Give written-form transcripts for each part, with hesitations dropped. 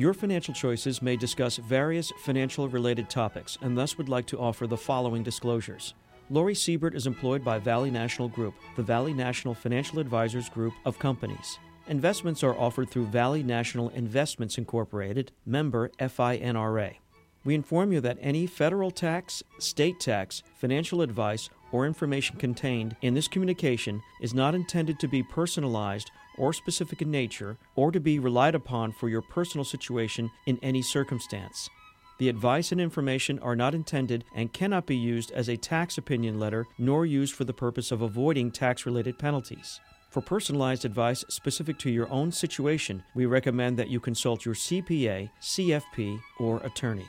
Your Financial Choices may discuss various financial-related topics and thus would like to offer the following disclosures. Lori Siebert is employed by Valley National Group, the Valley National Financial Advisors Group of companies. Investments are offered through Valley National Investments Incorporated, member FINRA. We inform you that any federal tax, state tax, financial advice, or information contained in this communication is not intended to be personalized or specific in nature or to be relied upon for your personal situation in any circumstance. The advice and information are not intended and cannot be used as a tax opinion letter nor used for the purpose of avoiding tax-related penalties. For personalized advice specific to your own situation, we recommend that you consult your CPA, CFP, or attorney.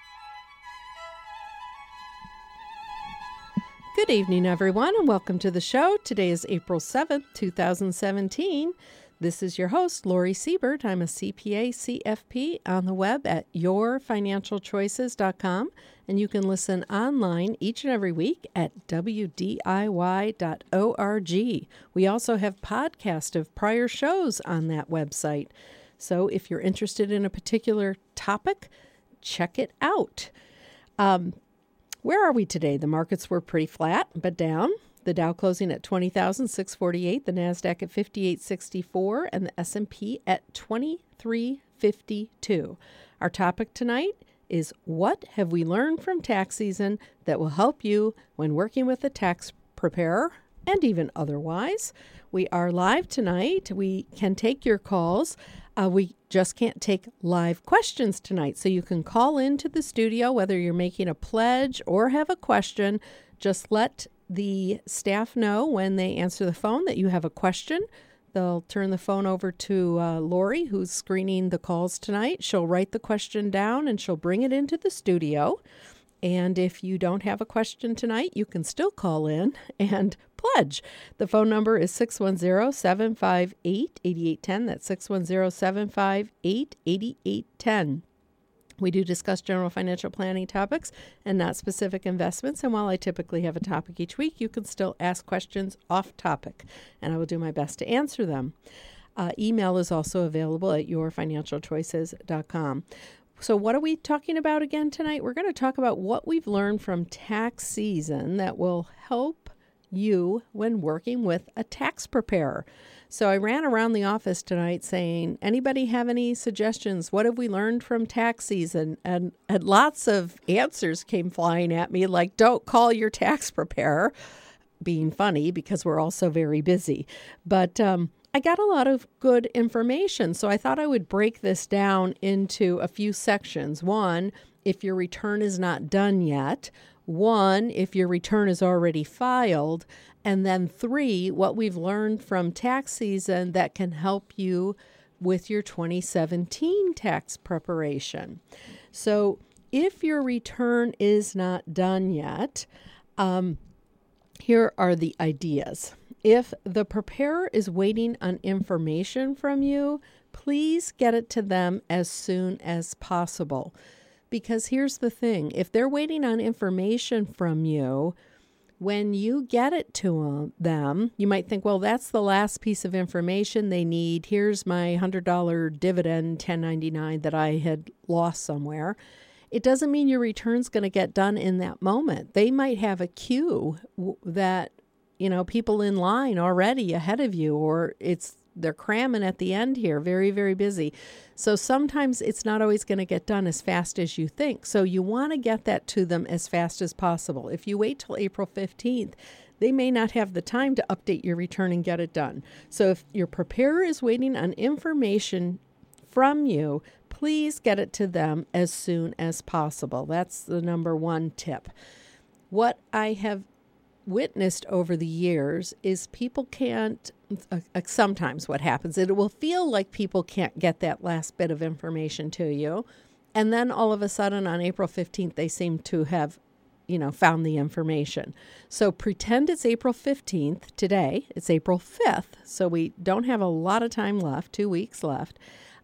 Good evening, everyone, and welcome to the show. Today is April 7th, 2017. This is your host, Lori Siebert. I'm a CPA, CFP on the web at yourfinancialchoices.com, and you can listen online each and every week at wdiy.org. We also have podcasts of prior shows on that website. So if you're interested in a particular topic, check it out. Where are we today? The markets were pretty flat, but down. The Dow closing at 20,648, the NASDAQ at 5864, and the S&P at 2352. Our topic tonight is what have we learned from tax season that will help you when working with a tax preparer and even otherwise. We are live tonight. We can take your calls. We just can't take live questions tonight. So you can call into the studio, whether you're making a pledge or have a question. Just let the staff know when they answer the phone that you have a question. They'll turn the phone over to Lori, who's screening the calls tonight. She'll write the question down and she'll bring it into the studio. And if you don't have a question tonight, you can still call in and pledge. The phone number is 610-758-8810. That's 610-758-8810. We do discuss general financial planning topics and not specific investments. And while I typically have a topic each week, you can still ask questions off topic, and I will do my best to answer them. Email is also available at yourfinancialchoices.com. So what are we talking about again tonight? We're going to talk about what we've learned from tax season that will help you when working with a tax preparer. So I ran around the office tonight saying, anybody have any suggestions? What have we learned from tax season? And lots of answers came flying at me, like, don't call your tax preparer, being funny because we're all so very busy. But I got a lot of good information, so I thought I would break this down into a few sections. One, if your return is not done yet. One, if your return is already filed. And then three, what we've learned from tax season that can help you with your 2017 tax preparation. So if your return is not done yet, here are the ideas. If the preparer is waiting on information from you, please get it to them as soon as possible. Because here's the thing, if they're waiting on information from you, when you get it to them, you might think, well, that's the last piece of information they need. Here's my $100 dividend 1099 that I had lost somewhere. It doesn't mean your return's going to get done in that moment. They might have a queue that, people in line already ahead of you, or they're cramming at the end here, very, very busy. So sometimes it's not always going to get done as fast as you think. So you want to get that to them as fast as possible. If you wait till April 15th, they may not have the time to update your return and get it done. So if your preparer is waiting on information from you, please get it to them as soon as possible. That's the number one tip. What I have witnessed over the years is people can't, sometimes what happens, it will feel like people can't get that last bit of information to you. And then all of a sudden on April 15th, they seem to have, found the information. So pretend it's April 15th today. It's April 5th. So we don't have a lot of time left, 2 weeks left.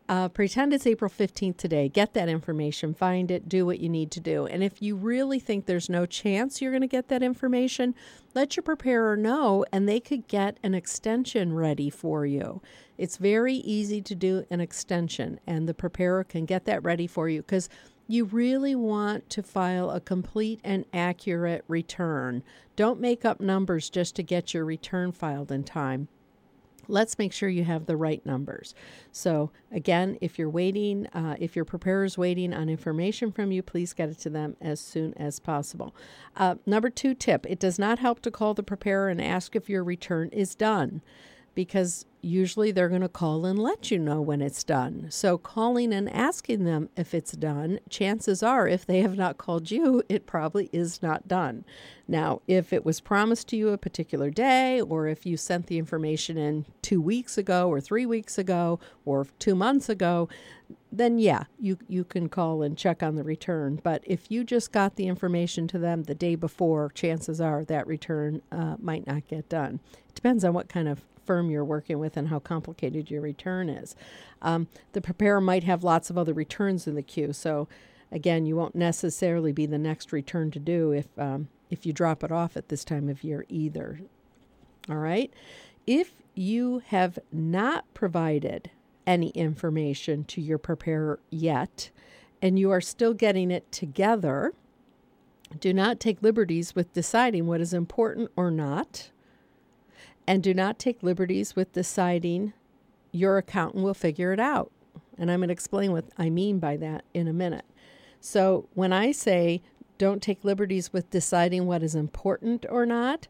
Pretend it's April 15th today. Get that information, find it, do what you need to do. And if you really think there's no chance you're going to get that information, let your preparer know, and they could get an extension ready for you. It's very easy to do an extension, and the preparer can get that ready for you because you really want to file a complete and accurate return. Don't make up numbers just to get your return filed in time. Let's make sure you have the right numbers. So again, if you're waiting, if your preparer is waiting on information from you, please get it to them as soon as possible. Number 2 tip, it does not help to call the preparer and ask if your return is done, because usually they're going to call and let you know when it's done. So calling and asking them if it's done, chances are if they have not called you, it probably is not done. Now, if it was promised to you a particular day, or if you sent the information in 2 weeks ago or 3 weeks ago or 2 months ago, then yeah, you can call and check on the return. But if you just got the information to them the day before, chances are that return might not get done. It depends on what kind of firm you're working with and how complicated your return is. The preparer might have lots of other returns in the queue. So again, you won't necessarily be the next return to do if you drop it off at this time of year either. All right. If you have not provided any information to your preparer yet, and you are still getting it together, do not take liberties with deciding what is important or not. And do not take liberties with deciding your accountant will figure it out. And I'm going to explain what I mean by that in a minute. So when I say don't take liberties with deciding what is important or not,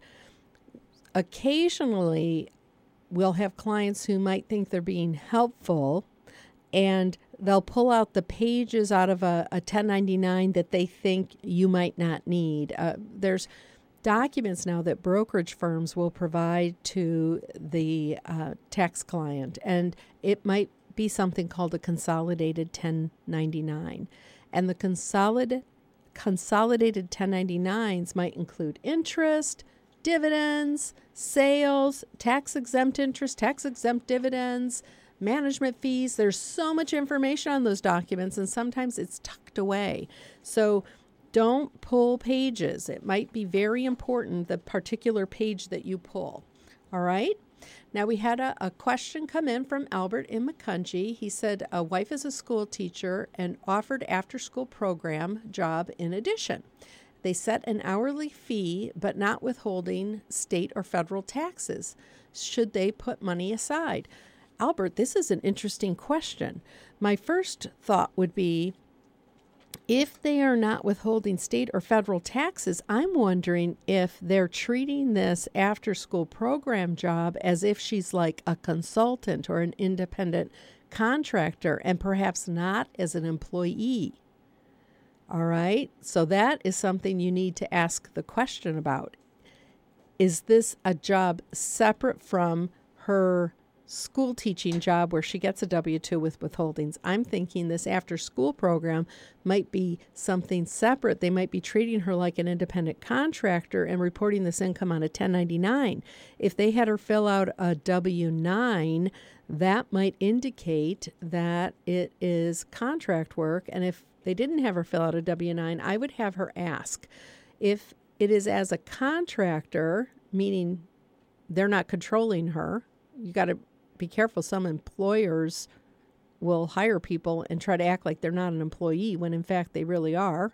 occasionally we'll have clients who might think they're being helpful, and they'll pull out the pages out of a 1099 that they think you might not need. There's documents now that brokerage firms will provide to the tax client, and it might be something called a consolidated 1099. And the consolidated 1099s might include interest, dividends, sales, tax-exempt interest, tax-exempt dividends, management fees. There's so much information on those documents, and sometimes it's tucked away. So don't pull pages. It might be very important, the particular page that you pull. All right? Now, we had a question come in from Albert in Macungie. He said a wife is a school teacher and offered after-school program job in addition. They set an hourly fee, but not withholding state or federal taxes. Should they put money aside? Albert, this is an interesting question. My first thought would be, if they are not withholding state or federal taxes, I'm wondering if they're treating this after-school program job as if she's like a consultant or an independent contractor, and perhaps not as an employee. All right? So that is something you need to ask the question about. Is this a job separate from her school teaching job where she gets a W-2 with withholdings? I'm thinking this after-school program might be something separate. They might be treating her like an independent contractor and reporting this income on a 1099. If they had her fill out a W-9, that might indicate that it is contract work. And if they didn't have her fill out a W-9, I would have her ask if it is as a contractor, meaning they're not controlling her. You got to be careful. Some employers will hire people and try to act like they're not an employee when in fact they really are.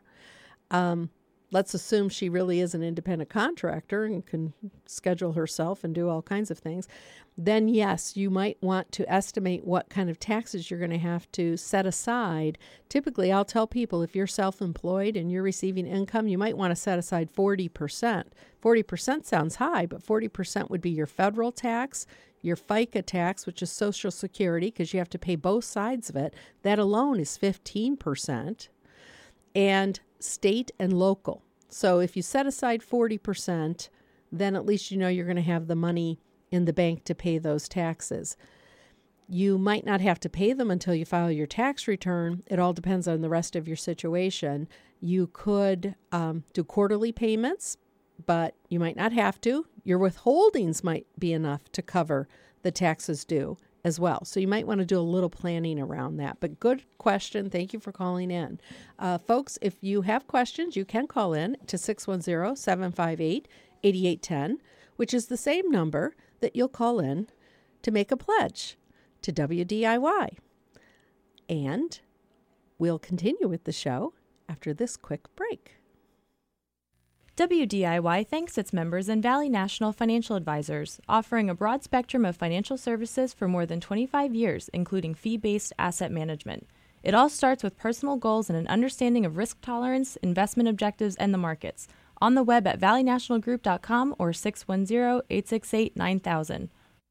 Let's assume she really is an independent contractor and can schedule herself and do all kinds of things. Then yes, you might want to estimate what kind of taxes you're going to have to set aside. Typically, I'll tell people if you're self-employed and you're receiving income, you might want to set aside 40%. 40% sounds high, but 40% would be your federal tax, your FICA tax, which is Social Security, because you have to pay both sides of it. That alone is 15%. And state and local. So if you set aside 40%, then at least you know you're going to have the money in the bank to pay those taxes. You might not have to pay them until you file your tax return. It all depends on the rest of your situation. You could do quarterly payments, but you might not have to. Your withholdings might be enough to cover the taxes due. as well. So you might want to do a little planning around that. But good question. Thank you for calling in. Folks, if you have questions, you can call in to 610-758-8810, which is the same number that you'll call in to make a pledge to WDIY. And we'll continue with the show after this quick break. WDIY thanks its members and Valley National Financial Advisors, offering a broad spectrum of financial services for more than 25 years, including fee-based asset management. It all starts with personal goals and an understanding of risk tolerance, investment objectives, and the markets. On the web at valleynationalgroup.com or 610-868-9000.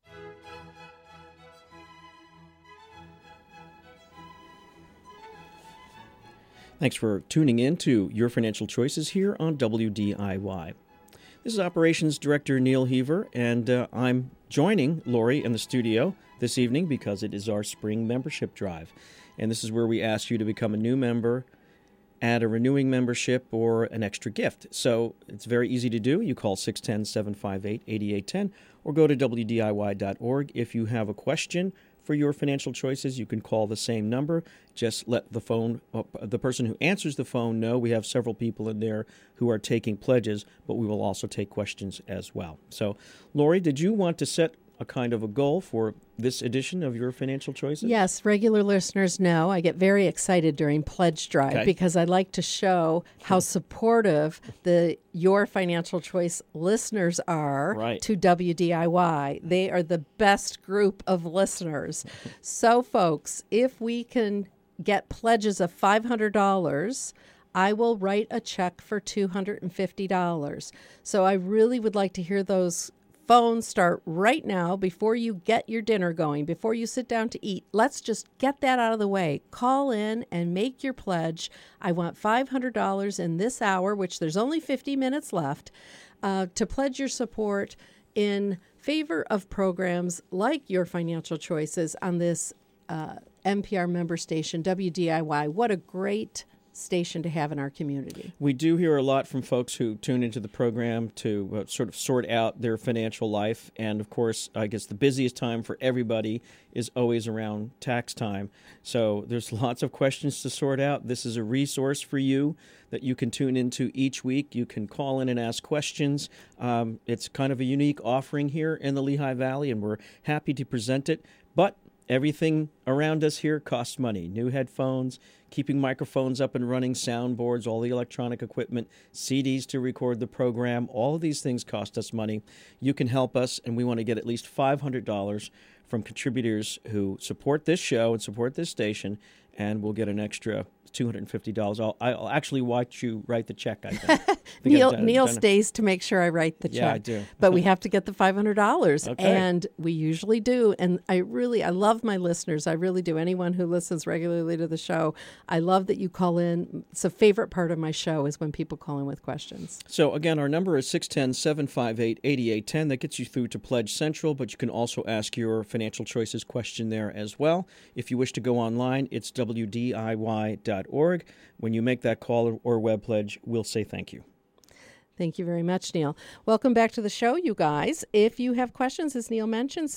Thanks for tuning in to Your Financial Choices here on WDIY. This is Operations Director Neil Heaver, and I'm joining Lori in the studio this evening because it is our spring membership drive. And this is where we ask you to become a new member, add a renewing membership, or an extra gift. So it's very easy to do. You call 610-758-8810 or go to WDIY.org. If you have a question for your financial choices, you can call the same number. Just let the person who answers the phone know. We have several people in there who are taking pledges, but we will also take questions as well. So, Lori, did you want to set a kind of a goal for this edition of Your Financial Choices? Yes, regular listeners know I get very excited during Pledge Drive because I like to show how supportive the Your Financial Choice listeners are to WDIY. They are the best group of listeners. So, folks, if we can get pledges of $500, I will write a check for $250. So I really would like to hear those phones start right now before you get your dinner going, before you sit down to eat. Let's just get that out of the way. Call in and make your pledge. I want $500 in this hour, which there's only 50 minutes left, to pledge your support in favor of programs like Your Financial Choices on this NPR member station, WDIY. What a great station to have in our community. We do hear a lot from folks who tune into the program to sort of sort out their financial life. And of course, I guess the busiest time for everybody is always around tax time. So there's lots of questions to sort out. This is a resource for you that you can tune into each week. You can call in and ask questions. It's kind of a unique offering here in the Lehigh Valley, and we're happy to present it. But everything around us here costs money. New headphones, keeping microphones up and running, soundboards, all the electronic equipment, CDs to record the program. All of these things cost us money. You can help us, and we want to get at least $500 from contributors who support this show and support this station, and we'll get an extra $250. I'll actually watch you write the check, I think. Neil stays to make sure I write the check. Yeah, I do. But we have to get the $500. Okay. And we usually do. And I love my listeners. I really do. Anyone who listens regularly to the show, I love that you call in. It's a favorite part of my show is when people call in with questions. So again, our number is 610-758-8810. That gets you through to Pledge Central, but you can also ask your financial choices question there as well. If you wish to go online, it's WDIY.org. When you make that call or web pledge, we'll say thank you. Thank you very much, Neil. Welcome back to the show, you guys. If you have questions, as Neil mentioned,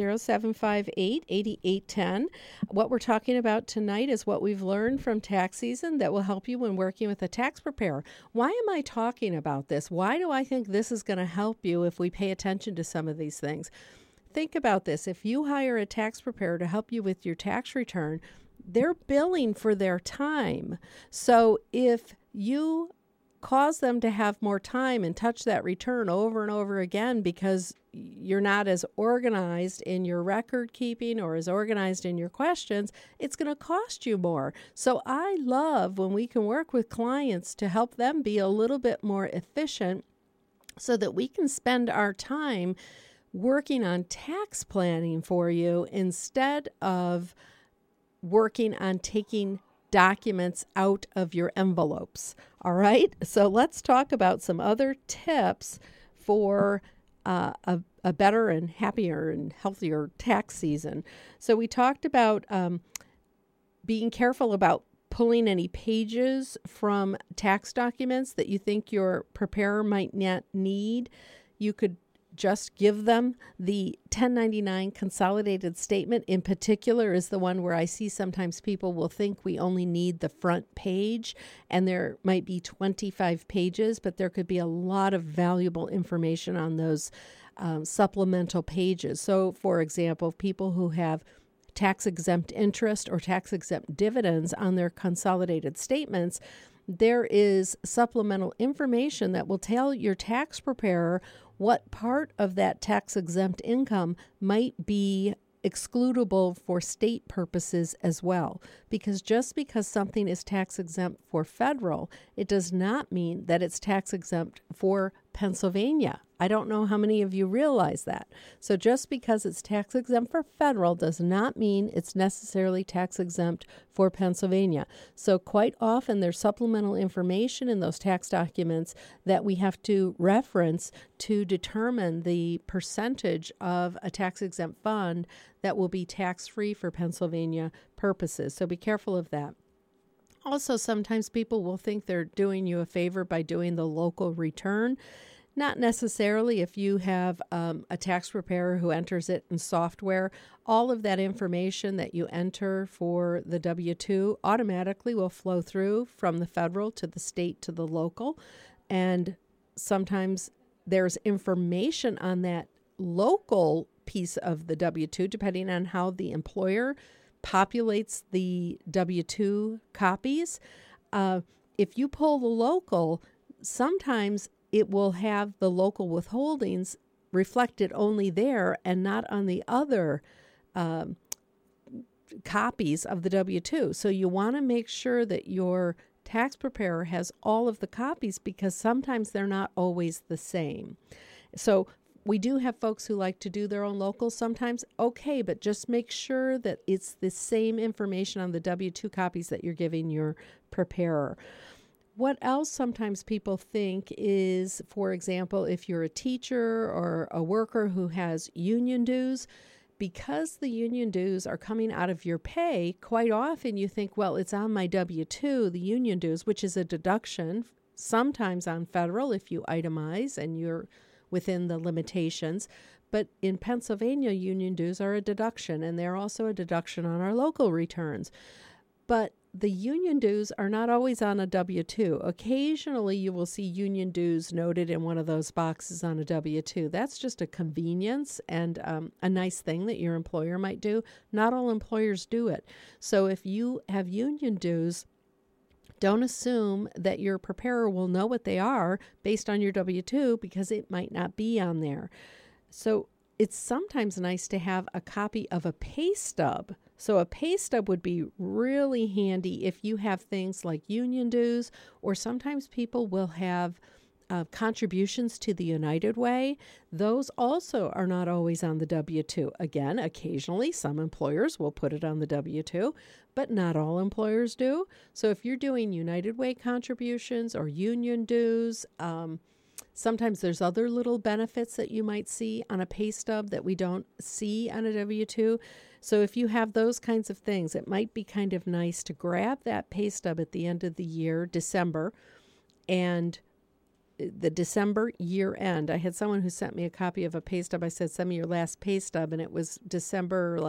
610-758-8810. What we're talking about tonight is what we've learned from tax season that will help you when working with a tax preparer. Why am I talking about this? Why do I think this is going to help you if we pay attention to some of these things? Think about this. If you hire a tax preparer to help you with your tax return, they're billing for their time. So if you cause them to have more time and touch that return over and over again because you're not as organized in your record keeping or as organized in your questions, it's going to cost you more. So I love when we can work with clients to help them be a little bit more efficient so that we can spend our time working on tax planning for you instead of working on taking documents out of your envelopes. All right? So let's talk about some other tips for a better and happier and healthier tax season. So we talked about being careful about pulling any pages from tax documents that you think your preparer might not need. You could just give them the 1099 consolidated statement. In particular is the one where I see sometimes people will think we only need the front page, and there might be 25 pages, but there could be a lot of valuable information on those supplemental pages. So, for example, people who have tax-exempt interest or tax-exempt dividends on their consolidated statements, there is supplemental information that will tell your tax preparer what part of that tax-exempt income might be excludable for state purposes as well. Because just because something is tax-exempt for federal, it does not mean that it's tax-exempt for Pennsylvania. I don't know how many of you realize that. So just because it's tax exempt for federal does not mean it's necessarily tax exempt for Pennsylvania. So quite often there's supplemental information in those tax documents that we have to reference to determine the percentage of a tax exempt fund that will be tax-free for Pennsylvania purposes. So be careful of that. Also, sometimes people will think they're doing you a favor by doing the local return. Not necessarily. If you have a tax preparer who enters it in software, all of that information that you enter for the W-2 automatically will flow through from the federal to the state to the local. And sometimes there's information on that local piece of the W-2, depending on how the employer populates the W-2 copies. If you pull the local, sometimes it will have the local withholdings reflected only there and not on the other copies of the W-2. So you want to make sure that your tax preparer has all of the copies, because sometimes they're not always the same. So we do have folks who like to do their own locals sometimes. Okay, but just make sure that it's the same information on the W-2 copies that you're giving your preparer. What else sometimes people think is, for example, if you're a teacher or a worker who has union dues, because the union dues are coming out of your pay, quite often you think, well, it's on my W-2, the union dues, which is a deduction, sometimes on federal if you itemize and you're within the limitations. But in Pennsylvania, union dues are a deduction, and they're also a deduction on our local returns. But the union dues are not always on a W-2. Occasionally, you will see union dues noted in one of those boxes on a W-2. That's just a convenience and a nice thing that your employer might do. Not all employers do it. So if you have union dues, don't assume that your preparer will know what they are based on your W-2, because it might not be on there. So it's sometimes nice to have a copy of a pay stub. So a pay stub would be really handy if you have things like union dues, or sometimes people will have contributions to the United Way. Those also are not always on the W-2. Again, occasionally some employers will put it on the W-2, but not all employers do. So if you're doing United Way contributions or union dues, sometimes there's other little benefits that you might see on a pay stub that we don't see on a W-2. So if you have those kinds of things, it might be kind of nice to grab that pay stub at the end of the year, December, and the December year end. I had someone who sent me a copy of a pay stub. I said, send me your last pay stub, and it was December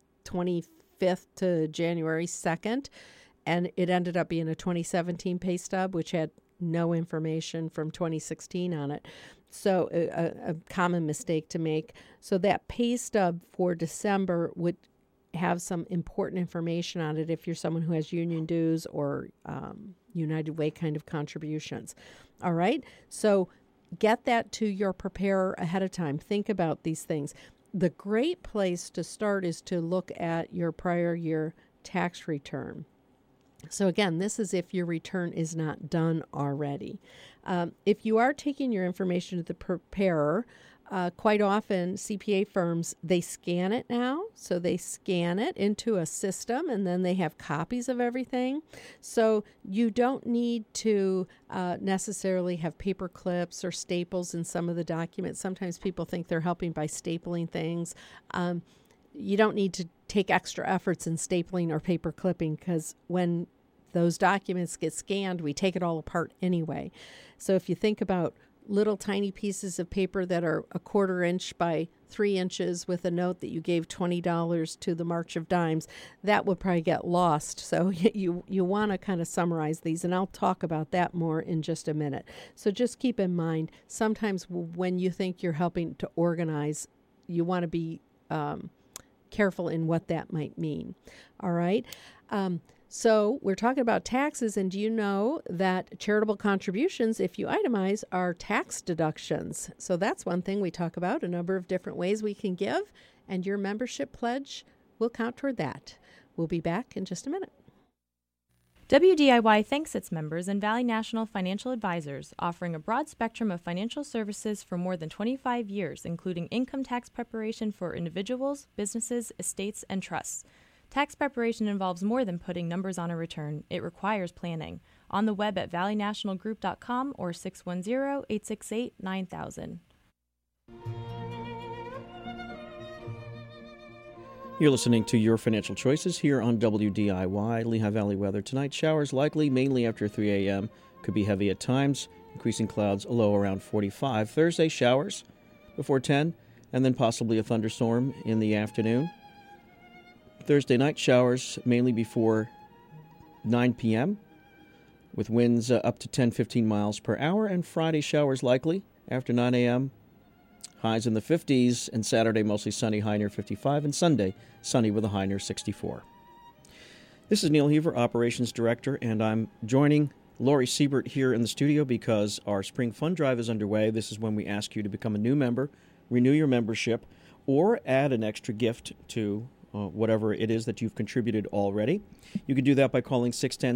25th to January 2nd, and it ended up being a 2017 pay stub, which had no information from 2016 on it. So a common mistake to make. So that pay stub for December would have some important information on it if you're someone who has union dues or United Way kind of contributions. All right? So get that to your preparer ahead of time. Think about these things. The great place to start is to look at your prior year tax return. So again, this is if your return is not done already. If you are taking your information to the preparer, quite often CPA firms, they scan it now. So they scan it into a system, and then they have copies of everything. So you don't need to necessarily have paper clips or staples in some of the documents. Sometimes people think they're helping by stapling things. You don't need to take extra efforts in stapling or paper clipping, because when those documents get scanned, we take it all apart anyway. So if you think about little tiny pieces of paper that are a 1/4 inch by 3 inches with a note that you gave $20 to the March of Dimes, that would probably get lost. So you want to kind of summarize these, and I'll talk about that more in just a minute. So just keep in mind, sometimes when you think you're helping to organize, you want to be careful in what that might mean. All right. So we're talking about taxes, and do you know that charitable contributions, if you itemize, are tax deductions? So that's one thing we talk about, a number of different ways we can give, and your membership pledge will count toward that. We'll be back in just a minute. WDIY thanks its members and Valley National Financial Advisors, offering a broad spectrum of financial services for more than 25 years, including income tax preparation for individuals, businesses, estates, and trusts. Tax preparation involves more than putting numbers on a return. It requires planning. On the web at valleynationalgroup.com or 610-868-9000. You're listening to Your Financial Choices here on WDIY. Lehigh Valley weather tonight. Showers likely mainly after 3 a.m. Could be heavy at times. Increasing clouds, a low around 45. Thursday, showers before 10, and then possibly a thunderstorm in the afternoon. Thursday night, showers mainly before 9 p.m. with winds up to 10-15 miles per hour. And Friday, showers likely after 9 a.m. Highs in the 50s, and Saturday mostly sunny, high near 55, and Sunday sunny with a high near 64. This is Neil Heaver, Operations Director, and I'm joining Lori Siebert here in the studio because our Spring Fund Drive is underway. This is when we ask you to become a new member, renew your membership, or add an extra gift to whatever it is that you've contributed already. You can do that by calling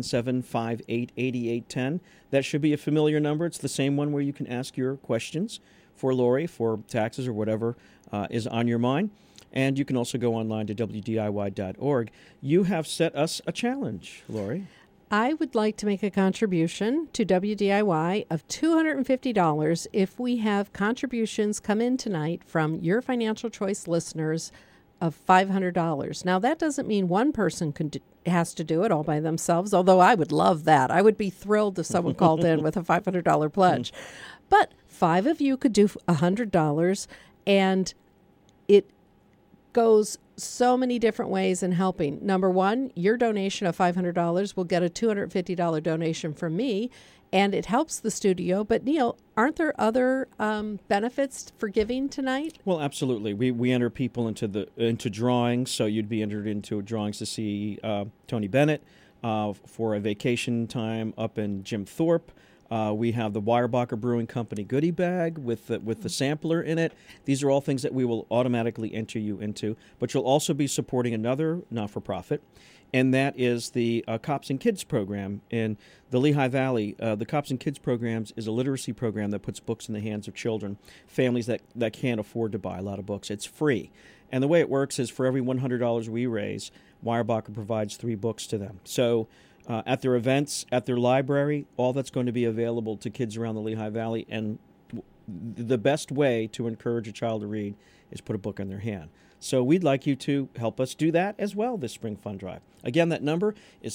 610-758-8810. That should be a familiar number. It's the same one where you can ask your questions for Lori, for taxes or whatever is on your mind. And you can also go online to WDIY.org. You have set us a challenge, Lori. I would like to make a contribution to WDIY of $250 if we have contributions come in tonight from your Financial Choice listeners of $500. Now, that doesn't mean one person has to do it all by themselves, although I would love that. I would be thrilled if someone called in with a $500 pledge. But 5 of you could do $100, and it goes so many different ways in helping. Number one, your donation of $500 will get a $250 donation from me, and it helps the studio. But Neil, aren't there other benefits for giving tonight? Well, absolutely. We enter people into drawings, so you'd be entered into drawings to see Tony Bennett for a vacation time up in Jim Thorpe. We have the Weyerbacher Brewing Company goodie bag with the sampler in it. These are all things that we will automatically enter you into. But you'll also be supporting another not-for-profit, and that is the Cops and Kids program in the Lehigh Valley. The Cops and Kids programs is a literacy program that puts books in the hands of children, families that can't afford to buy a lot of books. It's free. And the way it works is for every $100 we raise, Weyerbacher provides 3 books to them. So at their events, at their library, all that's going to be available to kids around the Lehigh Valley. And the best way to encourage a child to read is put a book in their hand. So we'd like you to help us do that as well this Spring Fund Drive. Again, that number is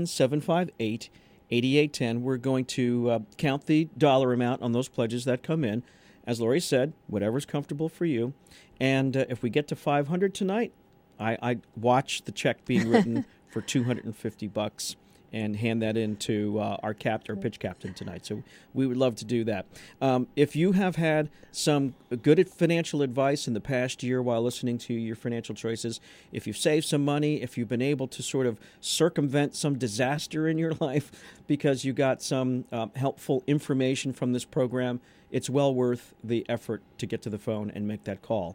610-758-8810. We're going to count the dollar amount on those pledges that come in. As Lori said, whatever's comfortable for you. And if we get to $500 tonight, I watch the check being written for $250 and hand that in to our pitch captain tonight. So we would love to do that. If you have had some good financial advice in the past year while listening to Your Financial Choices, if you've saved some money, if you've been able to sort of circumvent some disaster in your life because you got some helpful information from this program, it's well worth the effort to get to the phone and make that call,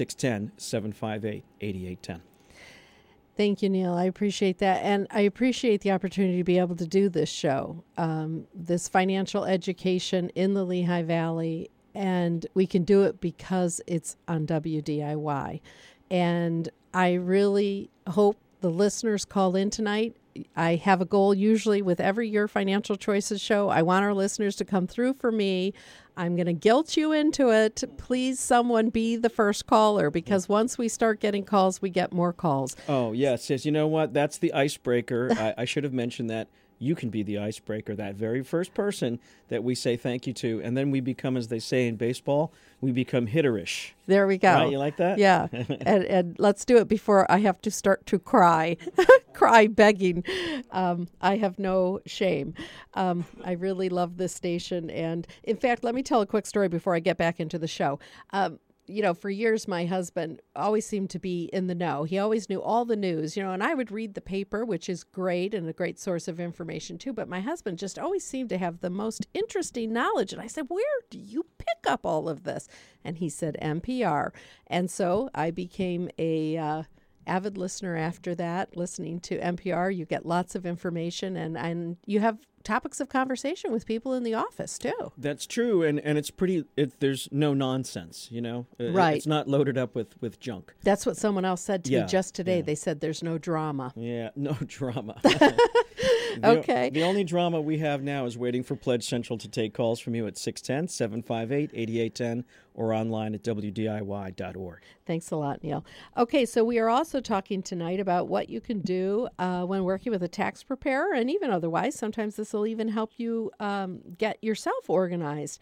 610-758-8810. Thank you, Neil. I appreciate that. And I appreciate the opportunity to be able to do this show, this financial education in the Lehigh Valley. And we can do it because it's on WDIY. And I really hope the listeners call in tonight. I have a goal usually with every Your Financial Choices show. I want our listeners to come through for me. I'm going to guilt you into it. Please, someone be the first caller, because once we start getting calls, we get more calls. Oh, yes. You know what? That's the icebreaker. I should have mentioned that. you can be the icebreaker, that very first person that we say thank you to. And then we become, as they say in baseball, we become hitterish. There we go. Right? You like that? Yeah. and let's do it before I have to start to cry. Cry begging. I have no shame. I really love this station. And in fact, let me tell a quick story before I get back into the show. For years, my husband always seemed to be in the know. He always knew all the news, and I would read the paper, which is great and a great source of information too. But my husband just always seemed to have the most interesting knowledge. And I said, where do you pick up all of this? And he said, NPR. And so I became a avid listener after that, listening to NPR. You get lots of information and you have topics of conversation with people in the office too. That's true, and it's pretty. There's no nonsense, Right. It's not loaded up with junk. That's what someone else said to me just today. Yeah. They said there's no drama. Yeah, no drama. Okay. The only drama we have now is waiting for Pledge Central to take calls from you at 610-758-8810 or online at wdiy.org. Thanks a lot, Neil. Okay, so we are also talking tonight about what you can do when working with a tax preparer, and even otherwise. Sometimes this will even help you get yourself organized.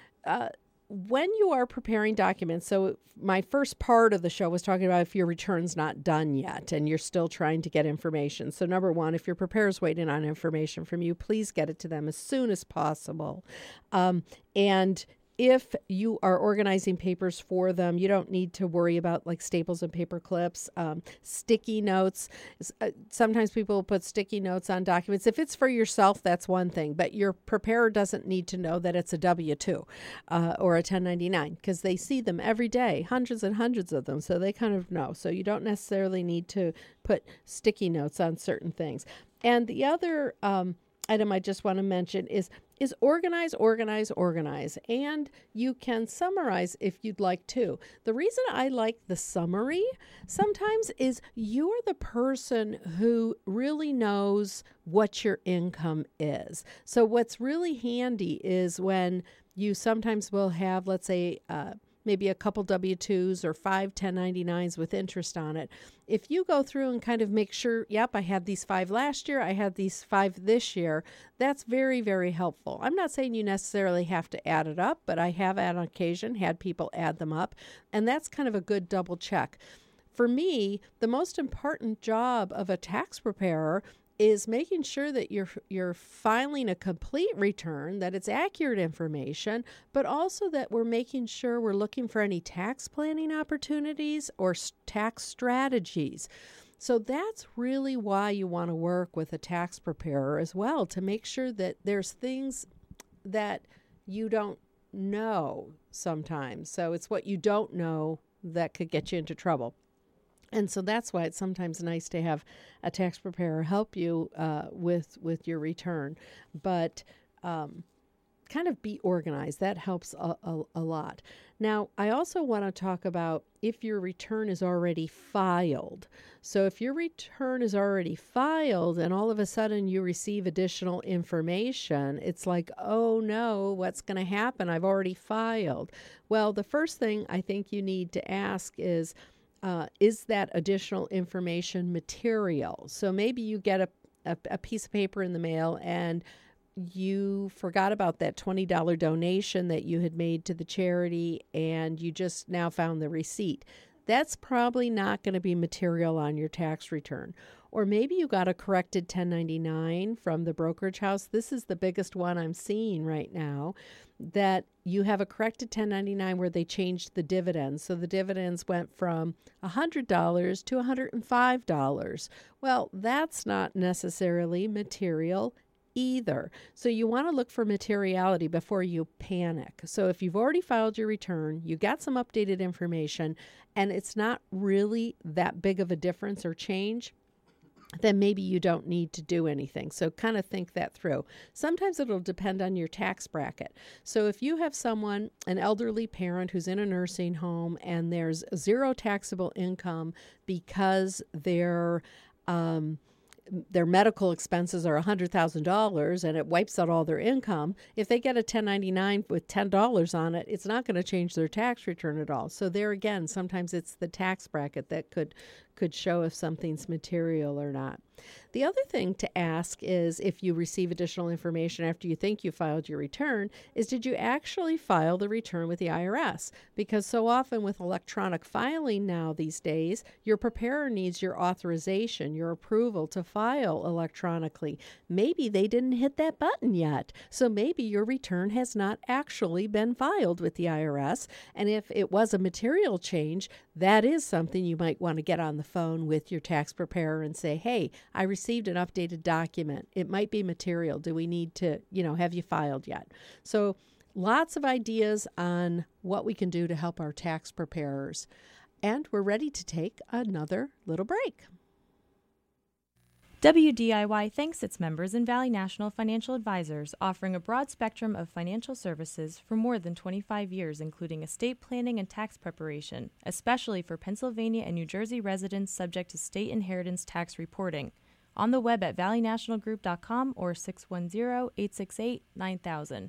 When you are preparing documents, so my first part of the show was talking about if your return's not done yet and you're still trying to get information. So number one, if your preparer's waiting on information from you, please get it to them as soon as possible. And if you are organizing papers for them, you don't need to worry about like staples and paper clips, sticky notes. Sometimes people put sticky notes on documents. If it's for yourself, that's one thing, but your preparer doesn't need to know that it's a W-2 or a 1099 because they see them every day, hundreds and hundreds of them, so they kind of know. So you don't necessarily need to put sticky notes on certain things. And the other item I just want to mention is organize. And you can summarize if you'd like to. The reason I like the summary sometimes is you're the person who really knows what your income is. So what's really handy is when you sometimes will have, let's say, maybe a couple W-2s or 5 1099s with interest on it. If you go through and kind of make sure, yep, I had these 5 last year, I had these 5 this year, that's very, very helpful. I'm not saying you necessarily have to add it up, but I have on occasion had people add them up, and that's kind of a good double check. For me, the most important job of a tax preparer is making sure that you're filing a complete return, that it's accurate information, but also that we're making sure we're looking for any tax planning opportunities or tax strategies. So that's really why you want to work with a tax preparer as well, to make sure that there's things that you don't know sometimes. So it's what you don't know that could get you into trouble. And so that's why it's sometimes nice to have a tax preparer help you with your return. But kind of be organized. That helps a lot. Now, I also want to talk about if your return is already filed. So if your return is already filed and all of a sudden you receive additional information, it's like, oh no, what's going to happen? I've already filed. Well, the first thing I think you need to ask is that additional information material? So maybe you get a piece of paper in the mail and you forgot about that $20 donation that you had made to the charity and you just now found the receipt. That's probably not going to be material on your tax return. Or maybe you got a corrected 1099 from the brokerage house. This is the biggest one I'm seeing right now, that you have a corrected 1099 where they changed the dividends. So the dividends went from $100 to $105. Well, that's not necessarily material either. So you want to look for materiality before you panic. So if you've already filed your return, you got some updated information, and it's not really that big of a difference or change, then maybe you don't need to do anything. So kind of think that through. Sometimes it'll depend on your tax bracket. So if you have someone, an elderly parent who's in a nursing home and there's zero taxable income because their medical expenses are $100,000 and it wipes out all their income, if they get a 1099 with $10 on it, it's not going to change their tax return at all. So there again, sometimes it's the tax bracket that could show if something's material or not. The other thing to ask is, if you receive additional information after you think you filed your return, is did you actually file the return with the IRS? Because so often with electronic filing now these days, your preparer needs your authorization, your approval to file electronically. Maybe they didn't hit that button yet. So maybe your return has not actually been filed with the IRS. And if it was a material change, that is something you might want to get on the phone with your tax preparer and say, hey, I received an updated document. It might be material. Do we need to, have you filed yet? So lots of ideas on what we can do to help our tax preparers. And we're ready to take another little break. WDIY thanks its members and Valley National Financial Advisors, offering a broad spectrum of financial services for more than 25 years, including estate planning and tax preparation, especially for Pennsylvania and New Jersey residents subject to state inheritance tax reporting. On the web at valleynationalgroup.com or 610-868-9000.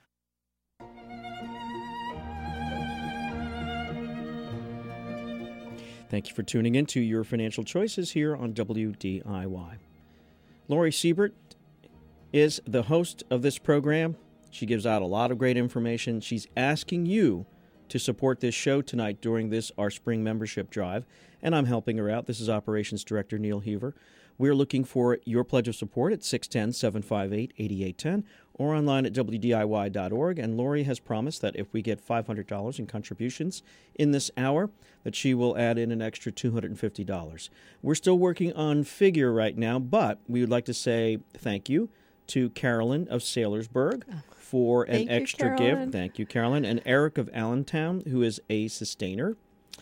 Thank you for tuning in to Your Financial Choices here on WDIY. Lori Siebert is the host of this program. She gives out a lot of great information. She's asking you to support this show tonight during our spring membership drive, and I'm helping her out. This is Operations Director Neil Heaver. We're looking for your pledge of support at 610-758-8810 or online at WDIY.org. And Lori has promised that if we get $500 in contributions in this hour, that she will add in an extra $250. We're still working on figure right now, but we would like to say thank you to Carolyn of Saylorsburg for an extra gift. Thank you, Carolyn. And Eric of Allentown, who is a sustainer.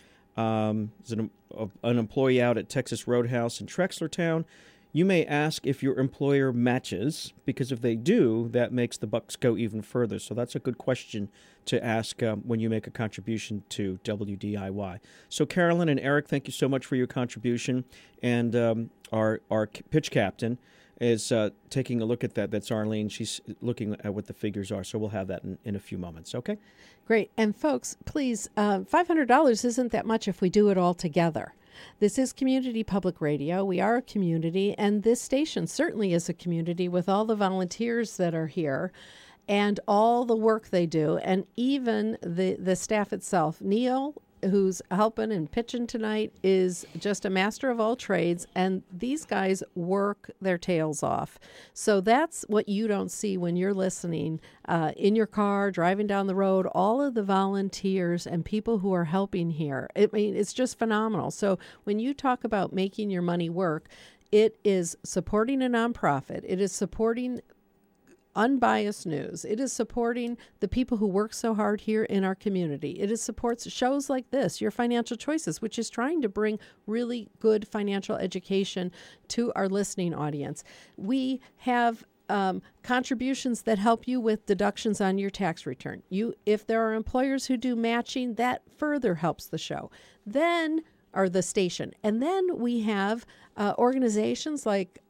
Is an employee out at Texas Roadhouse in Trexlertown. You may ask if your employer matches, because if they do, that makes the bucks go even further. So that's a good question to ask when you make a contribution to WDIY. So Carolyn and Eric, thank you so much for your contribution. And our pitch captain is taking a look at that. That's Arlene. She's looking at what the figures are. So we'll have that in a few moments. Okay? Great. And folks, please, $500 isn't that much if we do it all together. This is community public radio. We are a community, and this station certainly is a community with all the volunteers that are here and all the work they do, and even the staff itself. Neil, who's helping and pitching tonight, is just a master of all trades, and these guys work their tails off. So that's what you don't see when you're listening in your car, driving down the road, all of the volunteers and people who are helping here. I mean, it's just phenomenal. So when you talk about making your money work, it is supporting a nonprofit. It is supporting unbiased news. It is supporting the people who work so hard here in our community. It is supports shows like this, Your Financial Choices, which is trying to bring really good financial education to our listening audience. We have contributions that help you with deductions on your tax return. If there are employers who do matching, that further helps the show. Then, or the station. And then we have organizations like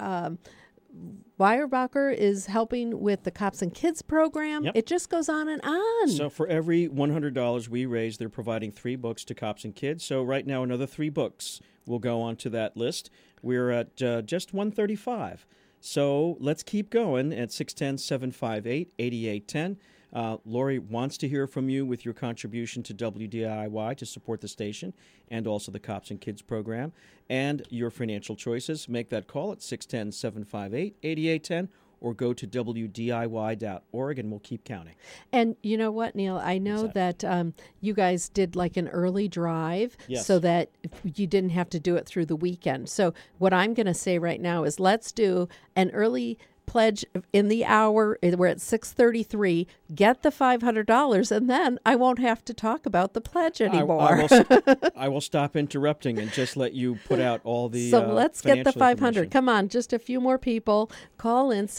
Weyerbacher is helping with the Cops and Kids program. Yep. It just goes on and on. So for every $100 we raise, they're providing 3 books to Cops and Kids. So right now, another 3 books will go onto that list. We're at just $135. So let's keep going at 610-758-8810. Lori wants to hear from you with your contribution to WDIY to support the station and also the Cops and Kids program and your financial choices. Make that call at 610-758-8810 or go to WDIY.org and we'll keep counting. And you know what, Neil? I know that you guys did like an early drive so that you didn't have to do it through the weekend. So what I'm going to say right now is let's do an early pledge in the hour. We're at 6:33. Get the $500, and then I won't have to talk about the pledge anymore. I will stop interrupting and just let you put out all the. So let's get the $500. Come on, just a few more people. Call in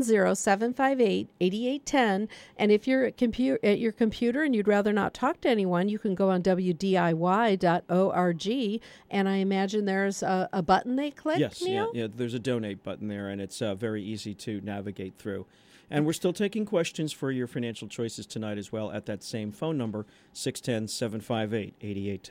610-758-8810, and if you're at your computer and you'd rather not talk to anyone, you can go on WDIY.org, and I imagine there's a button they click. Yes, Neil? yeah, there's a donate button there, and it's very easy to navigate through. And we're still taking questions for your financial choices tonight as well at that same phone number, 610-758-8810.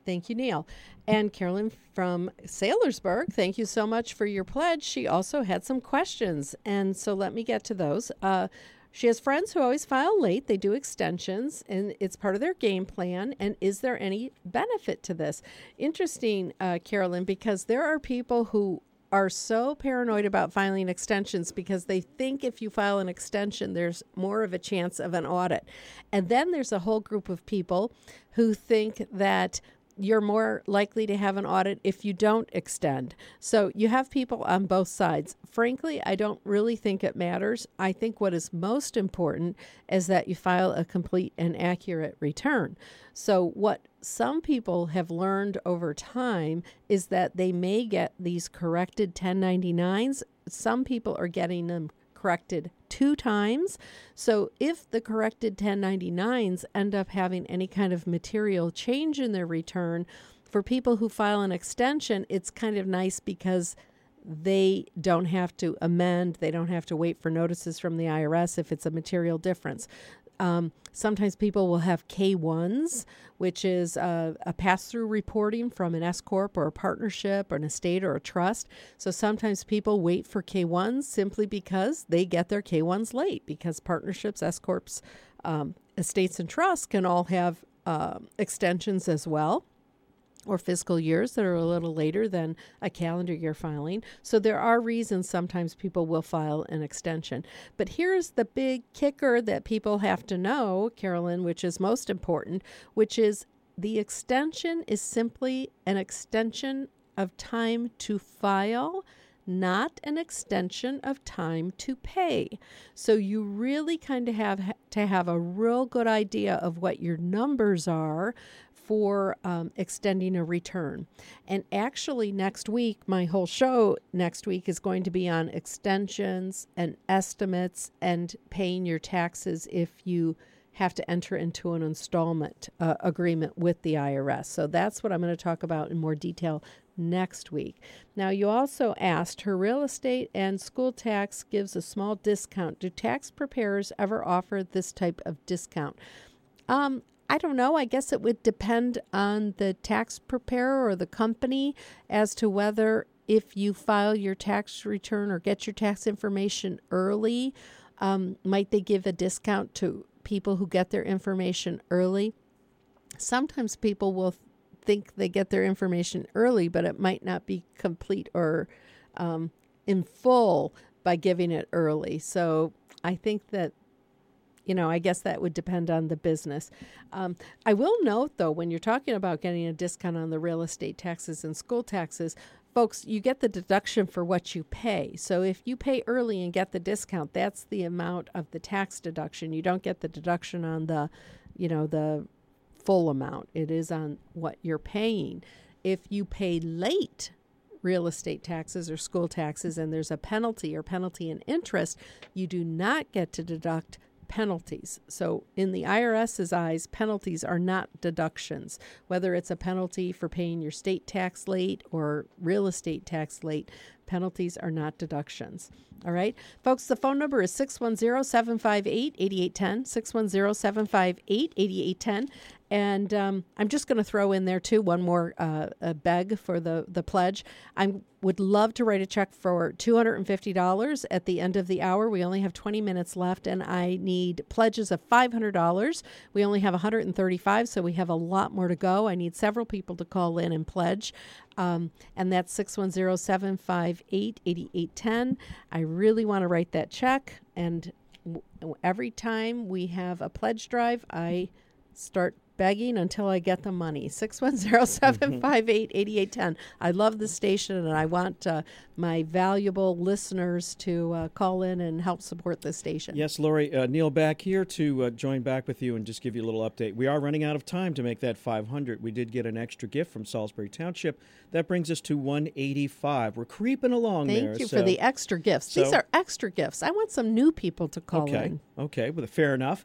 Thank you, Neil. And Carolyn from Saylorsburg, thank you so much for your pledge. She also had some questions, and so let me get to those. She has friends who always file late. They do extensions, and it's part of their game plan. And is there any benefit to this? Interesting, Carolyn, because there are people who are so paranoid about filing extensions because they think if you file an extension, there's more of a chance of an audit. And then there's a whole group of people who think that you're more likely to have an audit if you don't extend. So you have people on both sides. Frankly, I don't really think it matters. I think what is most important is that you file a complete and accurate return. So what some people have learned over time is that they may get these corrected 1099s. Some people are getting them corrected 2 times. So if the corrected 1099s end up having any kind of material change in their return, for people who file an extension, it's kind of nice because they don't have to amend. They don't have to wait for notices from the IRS if it's a material difference. Sometimes people will have K-1s, which is a pass-through reporting from an S-corp or a partnership or an estate or a trust. So sometimes people wait for K-1s simply because they get their K-1s late, because partnerships, S-corps, estates, and trusts can all have extensions as well, or fiscal years that are a little later than a calendar year filing. So there are reasons sometimes people will file an extension. But here's the big kicker that people have to know, Carolyn, which is most important, which is the extension is simply an extension of time to file, not an extension of time to pay. So you really kind of have to have a real good idea of what your numbers are for extending a return. And actually next week, my whole show next week is going to be on extensions and estimates and paying your taxes if you have to enter into an installment agreement with the IRS. So that's what I'm going to talk about in more detail next week. Now, you also asked, her real estate and school tax gives a small discount. Do tax preparers ever offer this type of discount? I don't know. I guess it would depend on the tax preparer or the company as to whether if you file your tax return or get your tax information early, might they give a discount to people who get their information early? Sometimes people will think they get their information early, but it might not be complete or in full by giving it early. So I think that, I guess that would depend on the business. I will note, though, when you're talking about getting a discount on the real estate taxes and school taxes, folks, you get the deduction for what you pay. So if you pay early and get the discount, that's the amount of the tax deduction. You don't get the deduction on the full amount. It is on what you're paying. If you pay late real estate taxes or school taxes and there's a penalty or penalty and interest, you do not get to deduct penalties. So in the IRS's eyes, penalties are not deductions. Whether it's a penalty for paying your state tax late or real estate tax late, penalties are not deductions. All right. Folks, the phone number is 610-758-8810, 610-758-8810. And I'm just going to throw in there, too, one more beg for the pledge. I would love to write a check for $250 at the end of the hour. We only have 20 minutes left, and I need pledges of $500. We only have 135, so we have a lot more to go. I need several people to call in and pledge. And that's 610-758-8810. I really want to write that check. And every time we have a pledge drive, I start begging until I get the money. 610-758-8810. I love the station, and I want my valuable listeners to call in and help support the station. Yes, Lori, Neil back here to join back with you and just give you a little update. We are running out of time to make that 500. We did get an extra gift from Salisbury Township. That brings us to 185. We're creeping along there. Thank you for the extra gifts. These are extra gifts. I want some new people to call in. Okay, well, fair enough.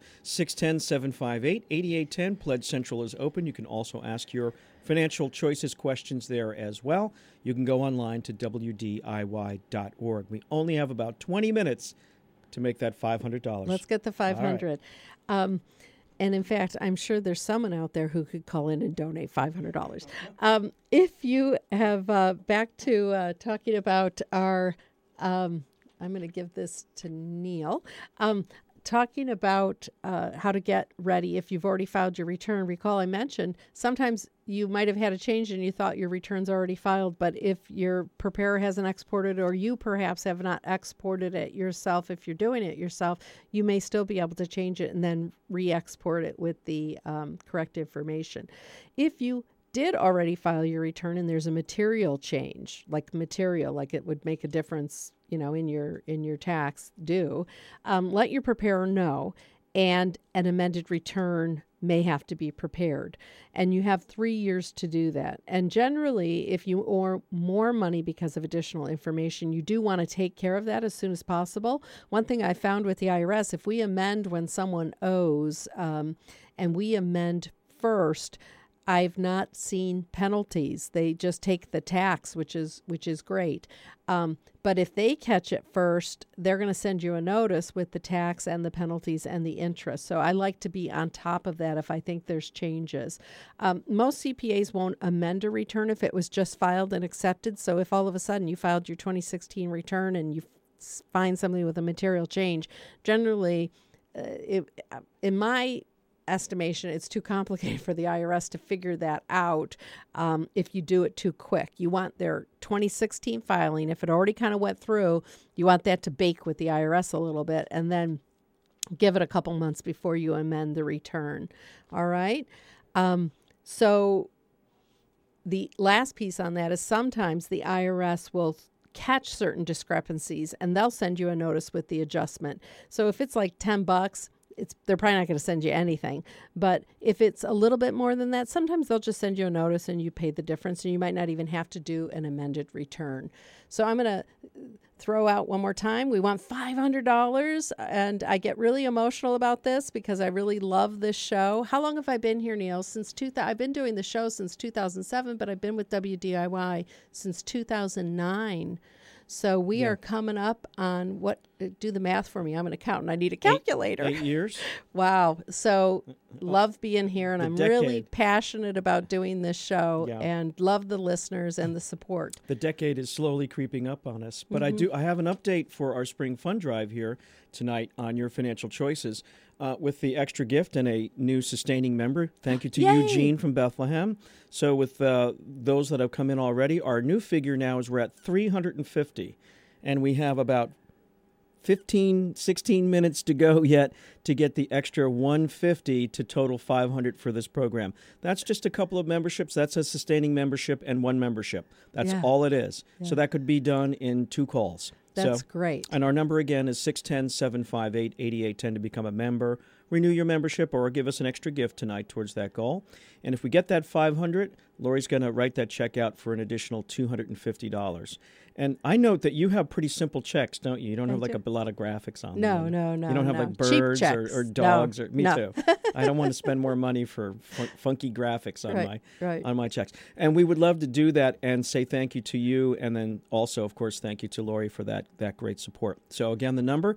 610-758-8810. Pledge Central is open. You can also ask your financial choices questions there as well. You can go online to WDIY.org. We only have about 20 minutes to make that $500. Let's get the $500. And in fact, I'm sure there's someone out there who could call in and donate $500. If you have, back to talking about our, I'm going to give this to Neil. Talking about how to get ready if you've already filed your return. Recall I mentioned sometimes you might have had a change and you thought your return's already filed, but if your preparer hasn't exported or you perhaps have not exported it yourself, if you're doing it yourself, you may still be able to change it and then re-export it with the correct information. If you did already file your return and there's a material change, like it would make a difference, in your tax due, let your preparer know, and an amended return may have to be prepared. And you have 3 years to do that. And generally, if you owe more money because of additional information, you do want to take care of that as soon as possible. One thing I found with the IRS, if we amend when someone owes, and we amend first, I've not seen penalties. They just take the tax, which is great. But if they catch it first, they're going to send you a notice with the tax and the penalties and the interest. So I like to be on top of that if I think there's changes. Most CPAs won't amend a return if it was just filed and accepted. So if all of a sudden you filed your 2016 return and you find something with a material change, generally, in my estimation, it's too complicated for the IRS to figure that out if you do it too quick. You want their 2016 filing, if it already kind of went through, you want that to bake with the IRS a little bit and then give it a couple months before you amend the return. All right? So the last piece on that is sometimes the IRS will catch certain discrepancies and they'll send you a notice with the adjustment. So if it's like $10, they're probably not going to send you anything. But if it's a little bit more than that, sometimes they'll just send you a notice and you pay the difference, and you might not even have to do an amended return. So I'm going to throw out one more time. We want $500, and I get really emotional about this because I really love this show. How long have I been here, Neil? I've been doing the show since 2007, but I've been with WDIY since 2009. So we are coming up on do the math for me. I'm an accountant. I need a calculator. 8 years. Wow. So love being here, and I'm really passionate about doing this show and love the listeners and the support. The decade is slowly creeping up on us. But I have an update for our spring fund drive here tonight on your financial choices with the extra gift and a new sustaining member. Thank you to Eugene from Bethlehem. So with those that have come in already, our new figure now is we're at 350. And we have about 16 minutes to go yet to get the extra 150 to total 500 for this program. That's just a couple of memberships. That's a sustaining membership and one membership. That's all it is. Yeah. So that could be done in 2 calls. That's great. And our number again is 610-758-8810 to become a member. Renew your membership or give us an extra gift tonight towards that goal. And if we get that 500, Lori's going to write that check out for an additional $250. And I note that you have pretty simple checks, don't you? You don't have like a lot of graphics on them. No. You don't have like birds or dogs. Me too. I don't want to spend more money for funky graphics on my checks. And we would love to do that and say thank you to you. And then also, of course, thank you to Lori for that great support. So again, the number,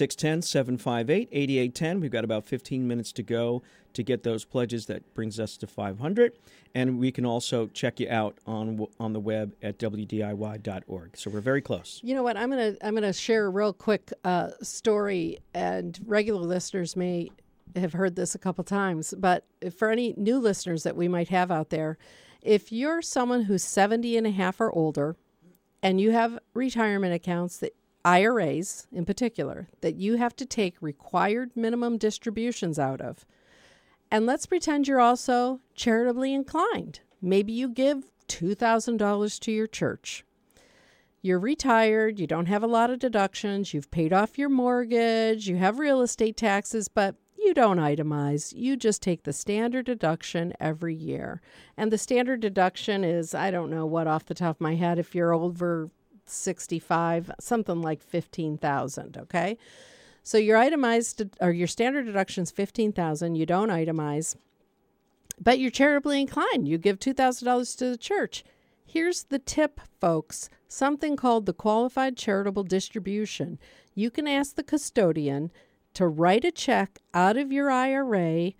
610-758-8810. We've got about 15 minutes to go to get those pledges. That brings us to 500. And we can also check you out on the web at wdiy.org. So we're very close. You know what? I'm gonna share a real quick story, and regular listeners may have heard this a couple times, but for any new listeners that we might have out there, if you're someone who's 70 and a half or older, and you have retirement accounts, that IRAs in particular, that you have to take required minimum distributions out of. And let's pretend you're also charitably inclined. Maybe you give $2,000 to your church. You're retired, you don't have a lot of deductions, you've paid off your mortgage, you have real estate taxes, but you don't itemize. You just take the standard deduction every year. And the standard deduction is, I don't know what off the top of my head, if you're over 65, something like $15,000, okay? So your itemized or your standard deduction is $15,000. You don't itemize, but you're charitably inclined. You give $2,000 to the church. Here's the tip, folks. Something called the qualified charitable distribution. You can ask the custodian to write a check out of your IRA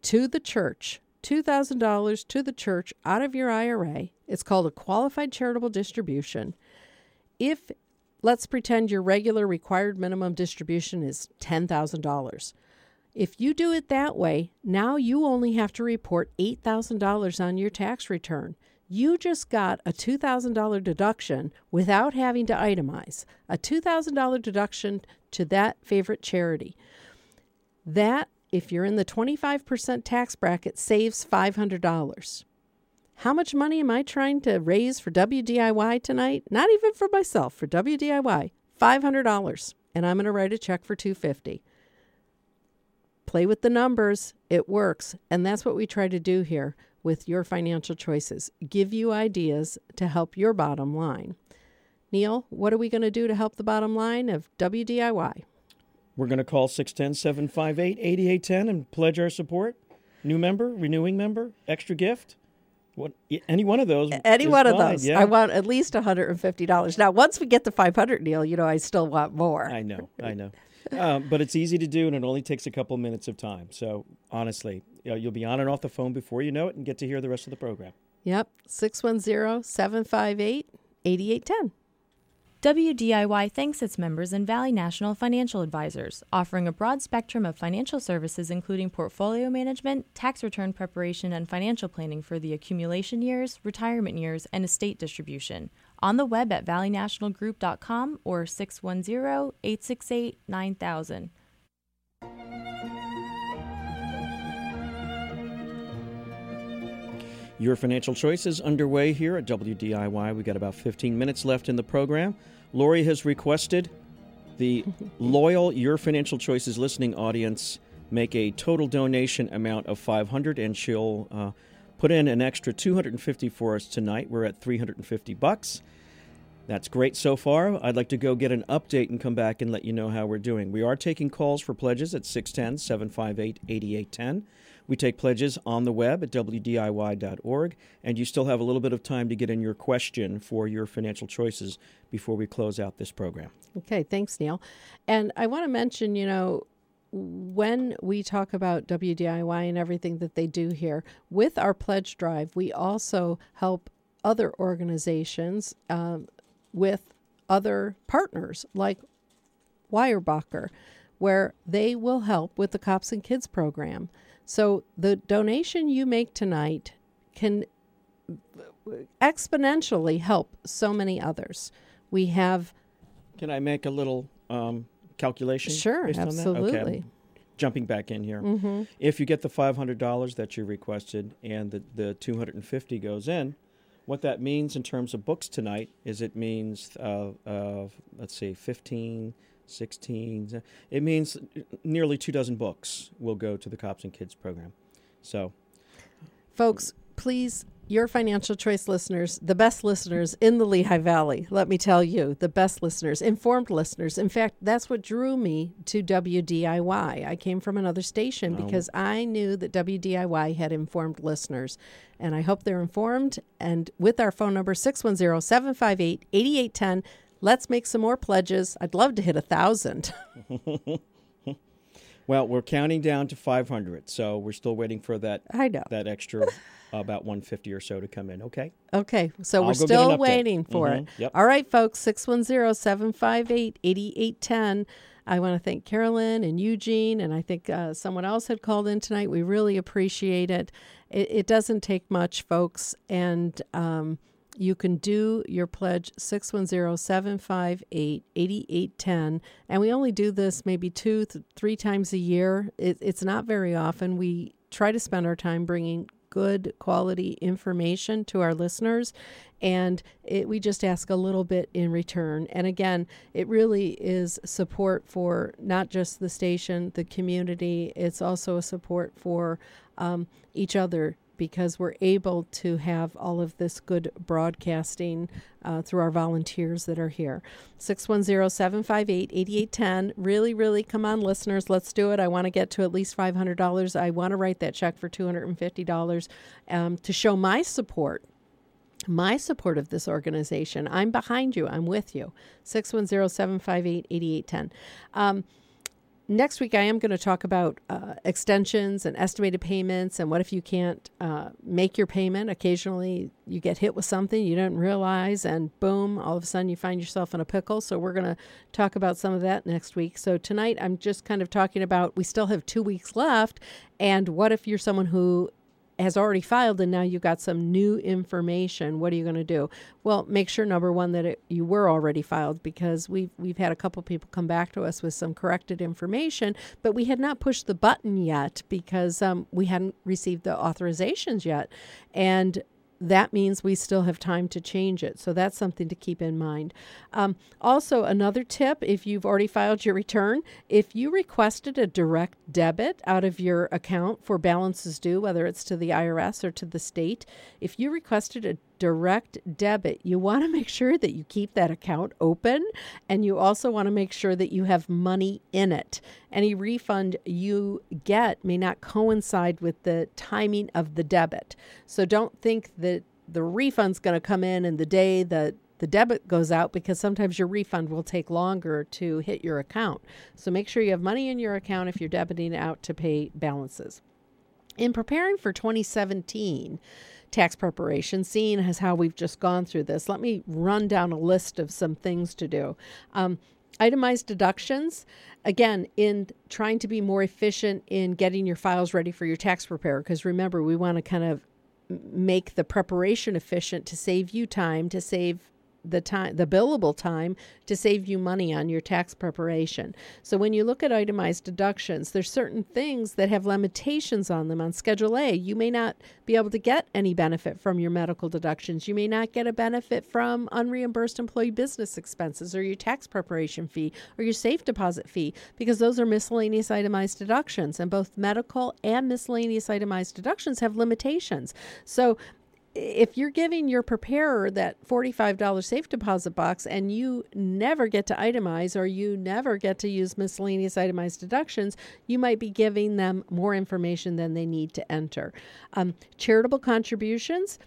to the church, $2,000 to the church out of your IRA. It's called a qualified charitable distribution. If, let's pretend your regular required minimum distribution is $10,000. If you do it that way, now you only have to report $8,000 on your tax return. You just got a $2,000 deduction without having to itemize. A $2,000 deduction to that favorite charity. That, if you're in the 25% tax bracket, saves $500. How much money am I trying to raise for WDIY tonight? Not even for myself, for WDIY. $500. And I'm going to write a check for $250. Play with the numbers. It works. And that's what we try to do here with your financial choices. Give you ideas to help your bottom line. Neil, what are we going to do to help the bottom line of WDIY? We're going to call 610-758-8810 and pledge our support. New member, renewing member, extra gift. Any one of those. Any one of fine. those. Yeah. I want at least $150. Now, once we get to $500, Neil, I still want more. I know. But it's easy to do, and it only takes a couple minutes of time. So, honestly, you'll be on and off the phone before you know it and get to hear the rest of the program. Yep, 610-758-8810. WDIY thanks its members and Valley National Financial Advisors, offering a broad spectrum of financial services including portfolio management, tax return preparation, and financial planning for the accumulation years, retirement years, and estate distribution. On the web at valleynationalgroup.com or 610-868-9000. Your Financial Choices underway here at WDIY. We got about 15 minutes left in the program. Lori has requested the loyal Your Financial Choices listening audience make a total donation amount of $500, and she'll put in an extra $250 for us tonight. We're at $350. That's great so far. I'd like to go get an update and come back and let you know how we're doing. We are taking calls for pledges at 610-758-8810. We take pledges on the web at WDIY.org, and you still have a little bit of time to get in your question for your financial choices before we close out this program. Okay, thanks, Neil. And I want to mention, when we talk about WDIY and everything that they do here, with our pledge drive, we also help other organizations with other partners like Weyerbacher, where they will help with the Cops and Kids program. So the donation you make tonight can exponentially help so many others. We have... Can I make a little calculation? Sure, absolutely. Okay, I'm jumping back in here. Mm-hmm. If you get the $500 that you requested and the $250 goes in, what that means in terms of books tonight is it means, 15, 16, it means nearly 24 books will go to the Cops and Kids program. So, folks, please, your Financial Choice listeners, the best listeners in the Lehigh Valley, let me tell you, the best listeners, informed listeners. In fact, that's what drew me to WDIY. I came from another station because I knew that WDIY had informed listeners, and I hope they're informed. And with our phone number, 610-758-8810, let's make some more pledges. I'd love to hit 1,000. Well, we're counting down to 500, so we're still waiting for that. I know. That extra about 150 or so to come in. Okay. Okay. So we're still waiting for it. Yep. All right, folks. 610-758-8810. I want to thank Carolyn and Eugene, and I think someone else had called in tonight. We really appreciate it. It doesn't take much, folks, and you can do your pledge 610-758-8810. And we only do this maybe 2-3 times a year. It's not very often. We try to spend our time bringing good quality information to our listeners, and we just ask a little bit in return. And again, it really is support for not just the station, the community. It's also a support for each other, because we're able to have all of this good broadcasting through our volunteers that are here. 610-758-8810. Really, really, come on, listeners, let's do it. I want to get to at least $500. I want to write that check for $250 to show my support of this organization. I'm behind you. I'm with you. 610-758-8810. next week I am going to talk about extensions and estimated payments, and what if you can't make your payment. Occasionally you get hit with something you didn't realize, and boom, all of a sudden you find yourself in a pickle. So we're going to talk about some of that next week. So tonight I'm just kind of talking about, we still have 2 weeks left, and what if you're someone who has already filed and now you got some new information? What are you going to do? Well, make sure, number one, that you were already filed, because we've had a couple people come back to us with some corrected information, but we had not pushed the button yet because we hadn't received the authorizations yet. And that means we still have time to change it. So that's something to keep in mind. Also, another tip, if you've already filed your return, if you requested a direct debit out of your account for balances due, whether it's to the IRS or to the state, if you requested a direct debit, you want to make sure that you keep that account open, and you also want to make sure that you have money in it. Any refund you get may not coincide with the timing of the debit. So don't think that the refund's going to come in the day that the debit goes out, because sometimes your refund will take longer to hit your account. So make sure you have money in your account if you're debiting out to pay balances. In preparing for 2017 tax preparation, seeing as how we've just gone through this, let me run down a list of some things to do. Itemized deductions, again, in trying to be more efficient in getting your files ready for your tax preparer, because remember, we want to kind of make the preparation efficient to save you time, to save the billable time, to save you money on your tax preparation. So when you look at itemized deductions, there's certain things that have limitations on them. On Schedule A, you may not be able to get any benefit from your medical deductions. You may not get a benefit from unreimbursed employee business expenses, or your tax preparation fee, or your safe deposit fee, because those are miscellaneous itemized deductions, and both medical and miscellaneous itemized deductions have limitations. So if you're giving your preparer that $45 safe deposit box and you never get to itemize, or you never get to use miscellaneous itemized deductions, you might be giving them more information than they need to enter. Charitable contributions,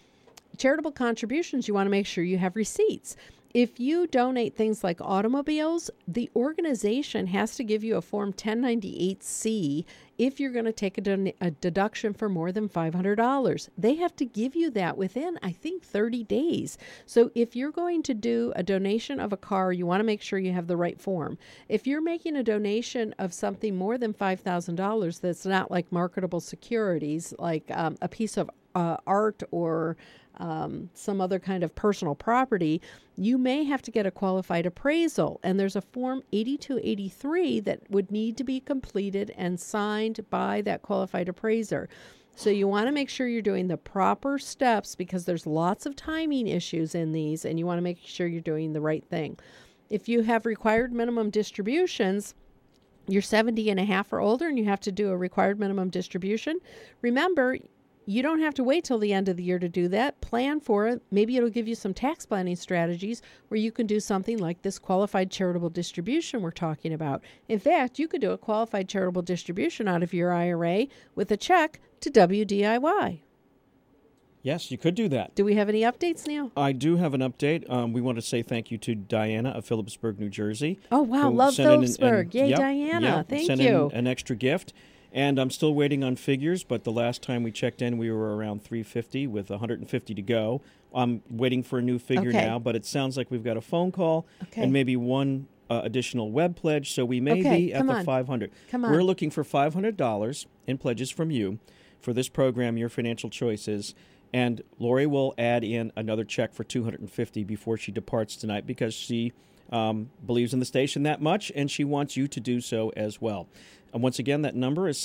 you want to make sure you have receipts. If you donate things like automobiles, the organization has to give you a Form 1098-C if you're going to take a deduction for more than $500. They have to give you that within, I think, 30 days. So if you're going to do a donation of a car, you want to make sure you have the right form. If you're making a donation of something more than $5,000 that's not like marketable securities, like a piece of art or some other kind of personal property, you may have to get a qualified appraisal. And there's a Form 8283 that would need to be completed and signed by that qualified appraiser. So you want to make sure you're doing the proper steps, because there's lots of timing issues in these, and you want to make sure you're doing the right thing. If you have required minimum distributions, you're 70 and a half or older and you have to do a required minimum distribution, remember, you don't have to wait till the end of the year to do that. Plan for it. Maybe it'll give you some tax planning strategies where you can do something like this qualified charitable distribution we're talking about. In fact, you could do a qualified charitable distribution out of your IRA with a check to WDIY. Yes, you could do that. Do we have any updates, Neil? I do have an update. We want to say thank you to Diana of Phillipsburg, New Jersey. Oh, wow. Love Phillipsburg. Yay, yep, Diana. Yep, thank sent you. In an extra gift. And I'm still waiting on figures, but the last time we checked in, we were around 350 with 150 to go. I'm waiting for a new figure now, but it sounds like we've got a phone call and maybe one additional web pledge, so we may be at the 500. Come on. We're looking for $500 in pledges from you for this program, Your Financial Choices. And Lori will add in another check for $250 before she departs tonight, because she believes in the station that much, and she wants you to do so as well. And once again, that number is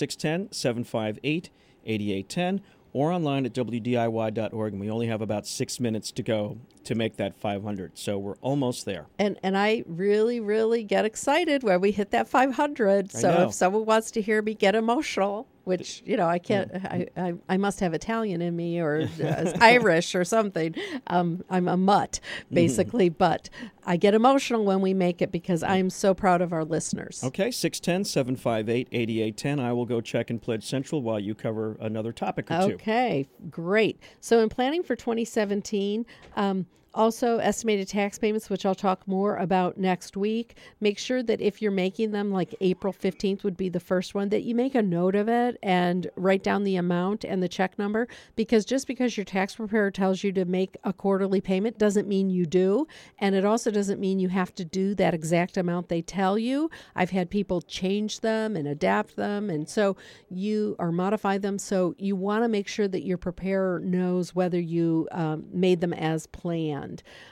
610-758-8810, or online at WDIY.org. And we only have about 6 minutes to go to make that 500. So we're almost there. And I really, really get excited when we hit that 500. So if someone wants to hear me get emotional, which, I can't, I must have Italian in me, or Irish or something. I'm a mutt, basically, but I get emotional when we make it, because I'm so proud of our listeners. Okay, 610-758-8810. I will go check in Pledge Central while you cover another topic or two. Okay, great. So in planning for 2017, Also, estimated tax payments, which I'll talk more about next week. Make sure that if you're making them, like April 15th would be the first one, that you make a note of it and write down the amount and the check number, because just because your tax preparer tells you to make a quarterly payment doesn't mean you do. And it also doesn't mean you have to do that exact amount they tell you. I've had people change them and adapt them, and so or modify them. So you want to make sure that your preparer knows whether you made them as planned.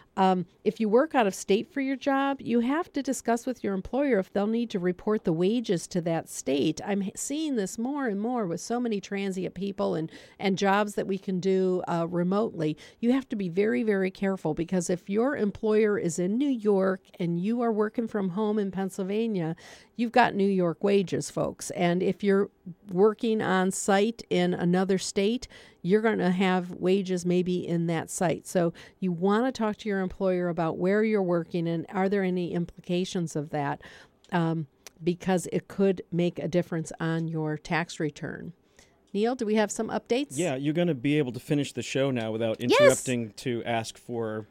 If you work out of state for your job, you have to discuss with your employer if they'll need to report the wages to that state. I'm seeing this more and more with so many transient people and jobs that we can do remotely. You have to be very, very careful, because if your employer is in New York and you are working from home in Pennsylvania, you've got New York wages, folks. And if you're working on site in another state, you're going to have wages maybe in that site. So you want to talk to your employer about where you're working and are there any implications of that, because it could make a difference on your tax return. Neil, do we have some updates? Yeah, you're going to be able to finish the show now without interrupting to ask for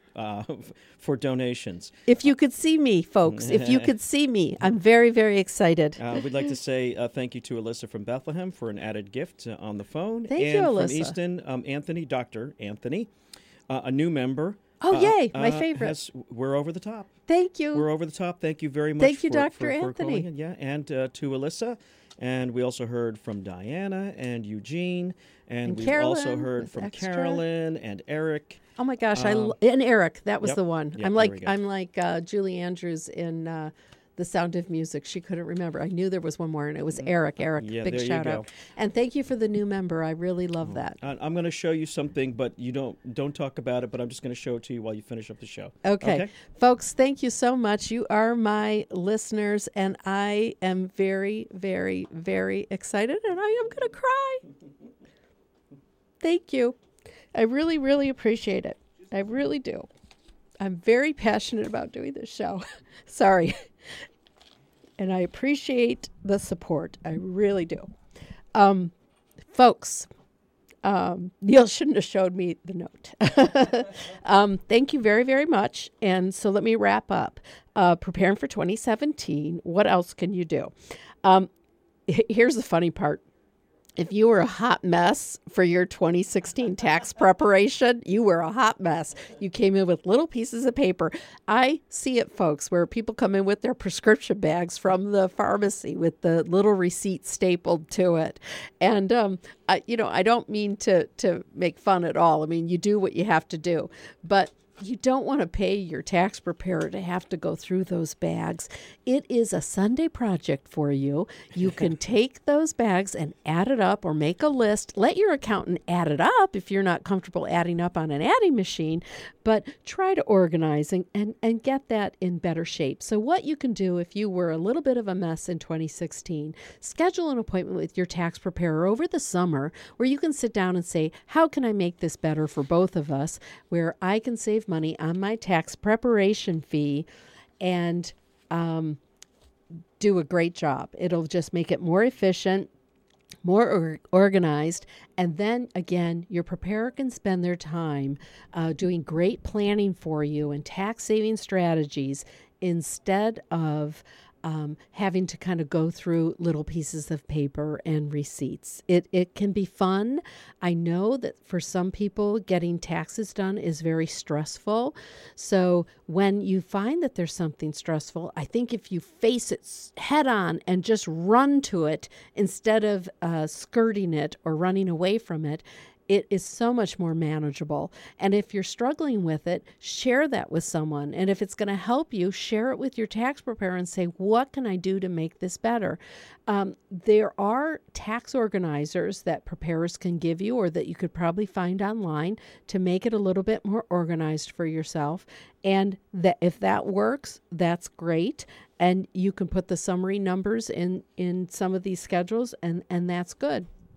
donations. If you could see me, folks, if you could see me, I'm very, very excited. We'd like to say thank you to Alyssa from Bethlehem for an added gift on the phone. Thank you, Alyssa. And from Easton, Dr. Anthony, a new member. Oh, yay, my favorite. We're over the top. Thank you. We're over the top. Thank you very much. Thank you, for Dr. Anthony. calling in. Yeah, and to Alyssa. And we also heard from Diana and Eugene. And we've Carolyn also heard from Extra. Carolyn and Eric. Oh my gosh, and Eric, that was Yep, the one. yep, I'm like Julie Andrews in The Sound of Music. She couldn't remember. I knew there was one more, and it was Eric. Yeah, big there shout you out. go. And thank you for the new member. I really love that. I'm going to show you something, but you don't talk about it, but I'm just going to show it to you while you finish up the show. Okay. Folks, thank you so much. You are my listeners, and I am very, very, very excited, and I am going to cry. Thank you. I really, really appreciate it. I really do. I'm very passionate about doing this show. Sorry. And I appreciate the support. I really do. Folks, Neil shouldn't have showed me the note. Thank you very, very much. And so let me wrap up. Preparing for 2017, what else can you do? Here's the funny part. If you were a hot mess for your 2016 tax preparation, you were a hot mess. You came in with little pieces of paper. I see it, folks, where people come in with their prescription bags from the pharmacy with the little receipt stapled to it. And, I don't mean to make fun at all. I mean, you do what you have to do. But you don't want to pay your tax preparer to have to go through those bags. It is a Sunday project for you. You can take those bags and add it up or make a list. Let your accountant add it up if you're not comfortable adding up on an adding machine, but try to organize and get that in better shape. So what you can do if you were a little bit of a mess in 2016, schedule an appointment with your tax preparer over the summer where you can sit down and say, how can I make this better for both of us, where I can save money on my tax preparation fee and do a great job. It'll just make it more efficient, more organized, and then again, your preparer can spend their time doing great planning for you and tax saving strategies instead of having to kind of go through little pieces of paper and receipts. It can be fun. I know that for some people, getting taxes done is very stressful. So when you find that there's something stressful, I think if you face it head on and just run to it instead of skirting it or running away from it, it is so much more manageable. And if you're struggling with it, share that with someone. And if it's going to help you, share it with your tax preparer and say, what can I do to make this better? There are tax organizers that preparers can give you or that you could probably find online to make it a little bit more organized for yourself. And that if that works, that's great. And you can put the summary numbers in some of these schedules, and that's good.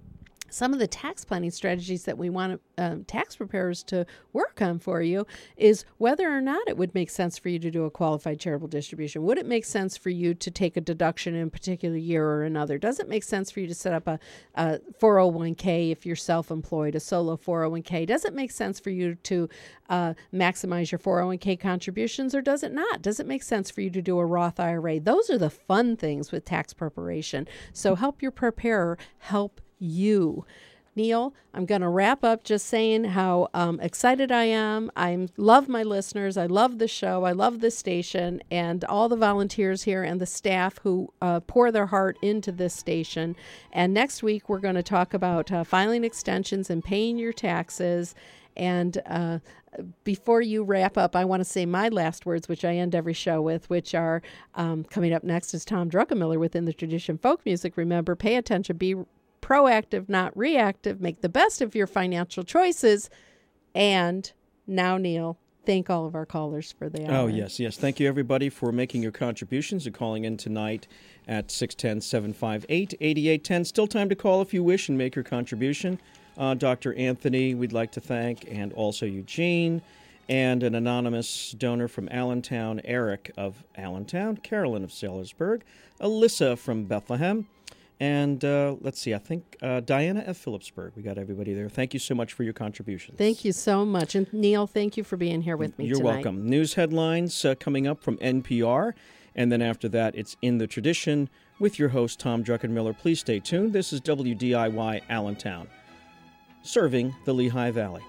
some of the tax planning strategies that we want tax preparers to work on for you is whether or not it would make sense for you to do a qualified charitable distribution. Would it make sense for you to take a deduction in a particular year or another? Does it make sense for you to set up a 401k if you're self-employed, a solo 401k? Does it make sense for you to maximize your 401k contributions, or does it not? Does it make sense for you to do a Roth IRA? Those are the fun things with tax preparation. So help your preparer help you. Neil, I'm going to wrap up just saying how excited I am. I love my listeners. I love the show. I love the station and all the volunteers here and the staff who pour their heart into this station. And next week, we're going to talk about filing extensions and paying your taxes. And before you wrap up, I want to say my last words, which I end every show with, which are coming up next is Tom Druckenmiller with In the Tradition Folk Music. Remember, pay attention, be proactive, not reactive. Make the best of your financial choices. And now, Neil, thank all of our callers for the hour. Oh, yes. Thank you, everybody, for making your contributions and calling in tonight at 610-758-8810. Still time to call if you wish and make your contribution. Dr. Anthony, we'd like to thank, and also Eugene, and an anonymous donor from Allentown, Eric of Allentown, Carolyn of Sellersburg, Alyssa from Bethlehem, and let's see, I think Diana of Phillipsburg. We got everybody there. Thank you so much for your contributions. Thank you so much. And Neil, thank you for being here with me tonight. You're welcome. News headlines coming up from NPR, and then after that, it's In the Tradition with your host, Tom Druckenmiller. Please stay tuned. This is WDIY Allentown, serving the Lehigh Valley.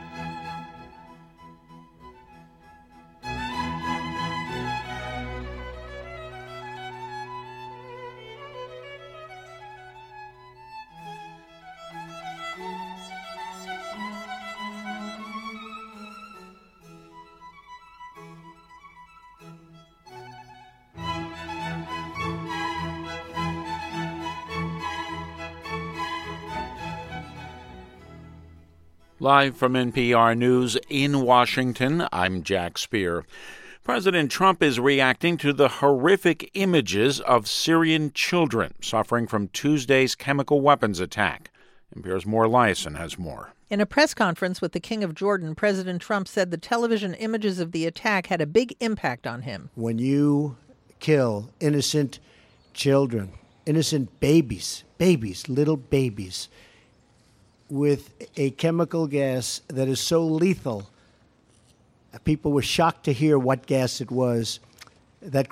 Live from NPR News in Washington, I'm Jack Speer. President Trump is reacting to the horrific images of Syrian children suffering from Tuesday's chemical weapons attack. NPR's Moore Lyson has more. In a press conference with the King of Jordan, President Trump said the television images of the attack had a big impact on him. When you kill innocent children, innocent babies, little babies, with a chemical gas that is so lethal, people were shocked to hear what gas it was. That